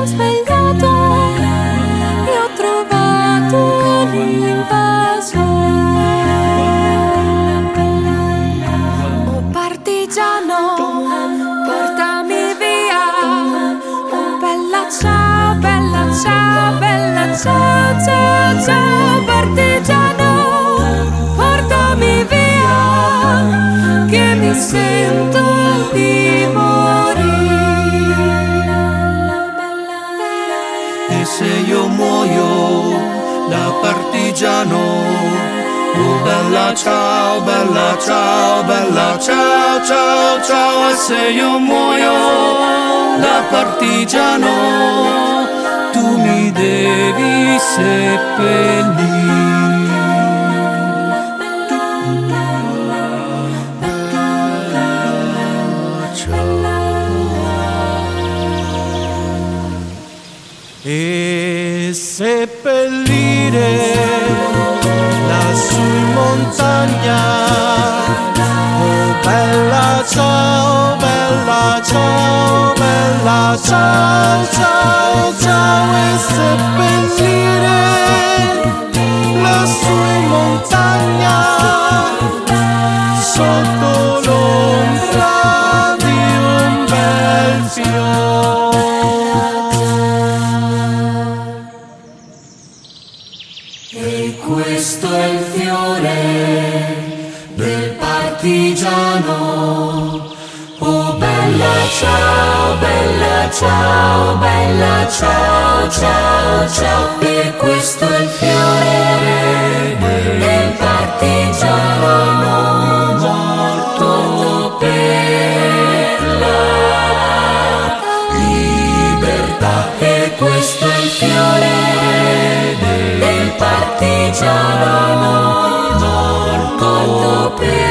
svegliato e ho trovato l'invaso. Oh partigiano, portami via. Oh bella ciao, bella ciao, bella ciao, ciao, ciao. Partigiano, portami via, che mi sento di morire. E se io muoio da partigiano, oh bella ciao, bella ciao, bella ciao, ciao, ciao. E se io muoio da partigiano, tu mi devi seppellire. E seppellire lassù in montagna. Oh bella ciao, bella ciao, bella ciao, ciao, ciao. E seppellire lassù in montagna, sotto l'ombra di un bel fiore. E questo è il fiore del partigiano. Oh bella ciao, bella ciao, bella ciao, ciao, ciao. E questo è il fiore del partigiano morto per la libertà. E questo è il fiore del partigiano morto per